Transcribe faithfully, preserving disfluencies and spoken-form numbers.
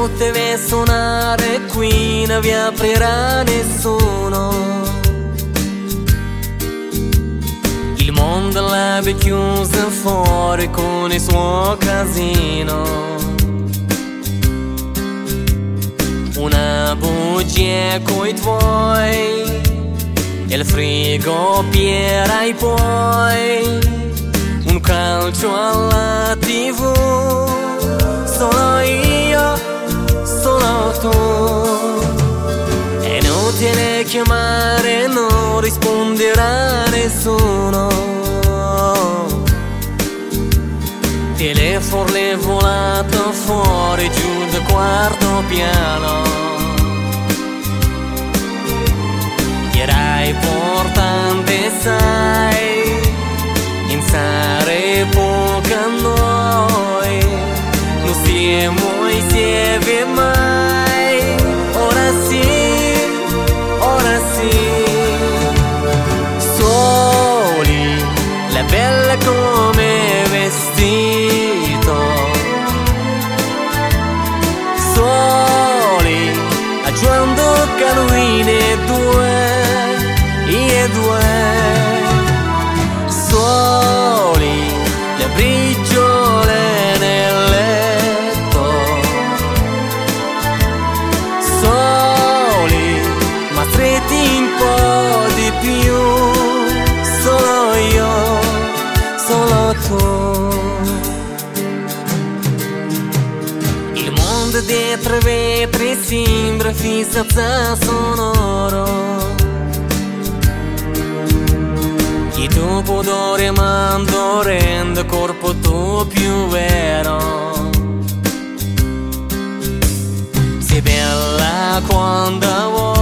non deve suonare qui, non vi aprirà nessuno. Il mondo l'aveva chiuso fuori con il suo casino. Una bugia coi tuoi e il frigo pierai poi, un calcio alla tivù. Solo io, solo tu. È inutile chiamare, non risponderà nessuno. Telefono è volato fuori giù del quarto piano. Era importante, sai, pensare poco a noi. Non siamo insieme mai. Ora sì, ora sì. Soli, la bella come vestito. Soli, aggiungo caluine due, e due. Soli, le briciole nel letto. Soli, ma stretti un po' di più. Solo io, solo tu. Il mondo dietro i vetri sembra fissato sonoro. Chi tu pudore mando rende corpo tu più vero. Sei bella quando vuoi.